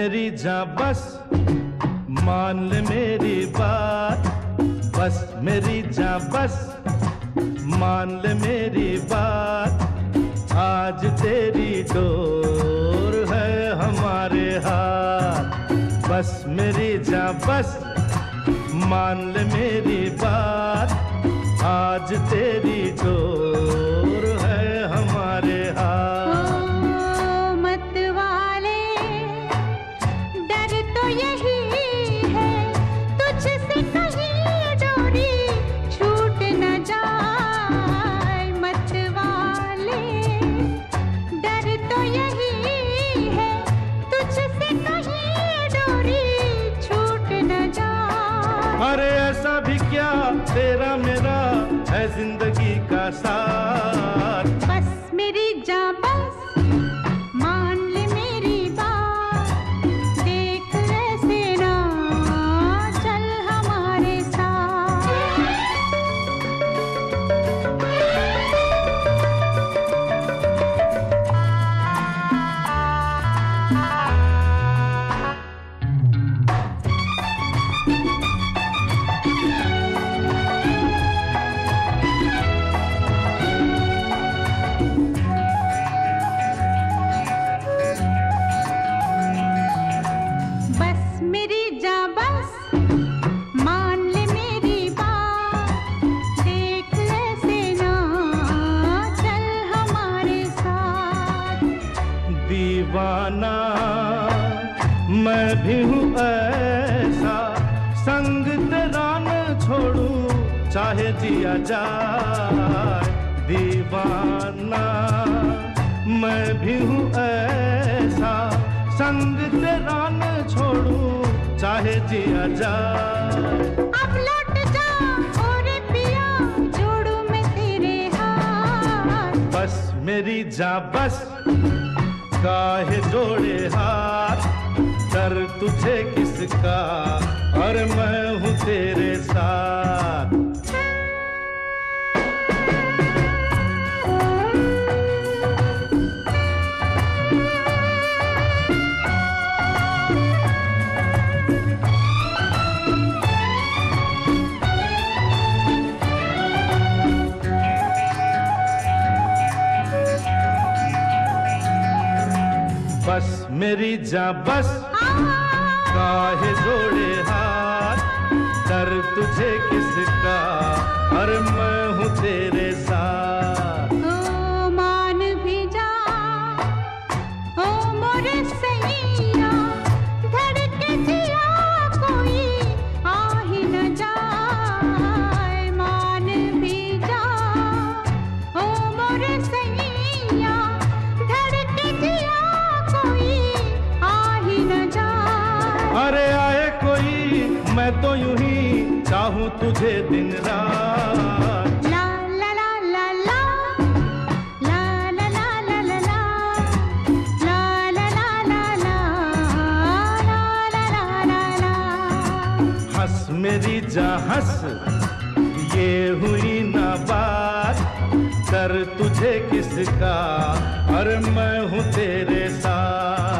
मेरी जान बस मान ले मेरी बात, बस मेरी जान बस मान ले मेरी बात। आज तेरी डोर है हमारे हाथ, बस मेरी जान बस मान ले मेरी बात। आज तेरी डोर है हमारे हाथ। अरे ऐसा भी क्या तेरा मेरा है जिंदगी का साथ। बस मेरी जान बस मान ले मेरी बात, देख ऐसे ना चल हमारे साथ। दीवाना मैं भी हूँ ऐसा, संग तेरा न छोड़ूं चाहे जिया जाए। दीवाना मैं भी हूँ ऐसा, संग तेरा न छोड़ूं चाहे जिया जाए। अब लौट जा और पिया जोड़ू मैं तेरे हाथ। बस मेरी जान बस काहे जोड़े हाथ, डर तुझे किसका और मैं हूँ तेरे साथ। बस मेरी जान बस काहे जोड़े हाथ, डर तुझे किसका और मैं हूँ तेरे साथ। ओ मान भी जा ओ मोरे सैया, धड़के जिया कोई आ ही न जाए। मान भी जा ओ मोरे सैया, धड़के जिया अरे आए कोई मैं तो यूं ही चाहूं तुझे दिन रात। ला ला ला ला ला ला ला ला ला ला ला ला ला ला ला ला। हंस मेरी जान हंस ये हुई ना बात, कर तुझे किसका और मैं हूँ तेरे साथ।